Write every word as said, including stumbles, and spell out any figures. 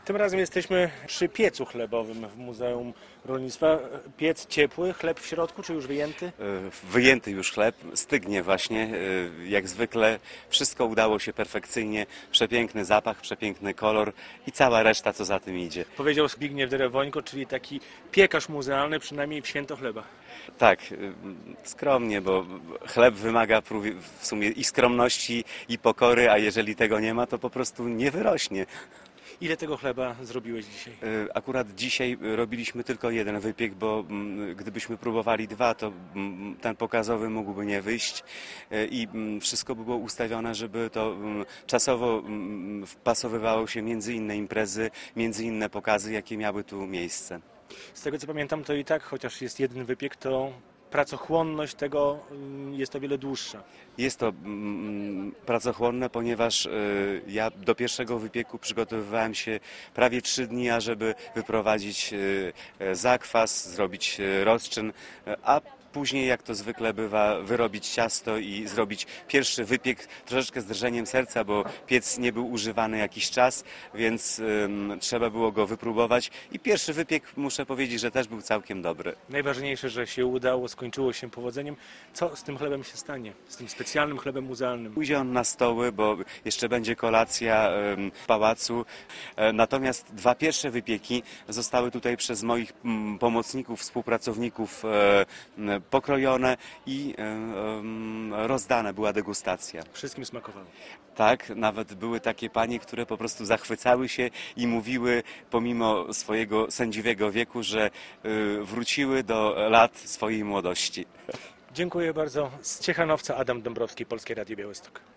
Tym razem jesteśmy przy piecu chlebowym w Muzeum Rolnictwa. Piec ciepły, chleb w środku, czy już wyjęty? Wyjęty już chleb, stygnie właśnie, jak zwykle. Wszystko udało się perfekcyjnie. Przepiękny zapach, przepiękny kolor i cała reszta, co za tym idzie. Powiedział Zbigniew Derewońko, czyli taki piekarz muzealny, przynajmniej w święto chleba. Tak, skromnie, bo chleb wymaga w sumie i skromności, i pokory, a jeżeli tego nie ma, to po prostu nie wyrośnie. Ile tego chleba zrobiłeś dzisiaj? Akurat dzisiaj robiliśmy tylko jeden wypiek, bo gdybyśmy próbowali dwa, to ten pokazowy mógłby nie wyjść i wszystko by było ustawione, żeby to czasowo wpasowywało się między inne imprezy, między inne pokazy, jakie miały tu miejsce. Z tego co pamiętam, to i tak, chociaż jest jeden wypiek, to pracochłonność tego jest o wiele dłuższa. Jest to mm, pracochłonne, ponieważ y, ja do pierwszego wypieku przygotowywałem się prawie trzy dni, ażeby wyprowadzić y, zakwas, zrobić y, rozczyn, y, a później, jak to zwykle bywa, wyrobić ciasto i zrobić pierwszy wypiek troszeczkę z drżeniem serca, bo piec nie był używany jakiś czas, więc ym, trzeba było go wypróbować. I pierwszy wypiek, muszę powiedzieć, że też był całkiem dobry. Najważniejsze, że się udało, skończyło się powodzeniem. Co z tym chlebem się stanie? Z tym specjalnym chlebem muzealnym? Pójdzie on na stoły, bo jeszcze będzie kolacja ym, w pałacu. E, natomiast dwa pierwsze wypieki zostały tutaj przez moich mm, pomocników, współpracowników e, pokrojone i e, rozdane, była degustacja. Wszystkim smakowało. Tak, nawet były takie panie, które po prostu zachwycały się i mówiły, pomimo swojego sędziwego wieku, że y, wróciły do lat swojej młodości. Dziękuję bardzo. Z Ciechanowca Adam Dąbrowski, Polskie Radio Białystok.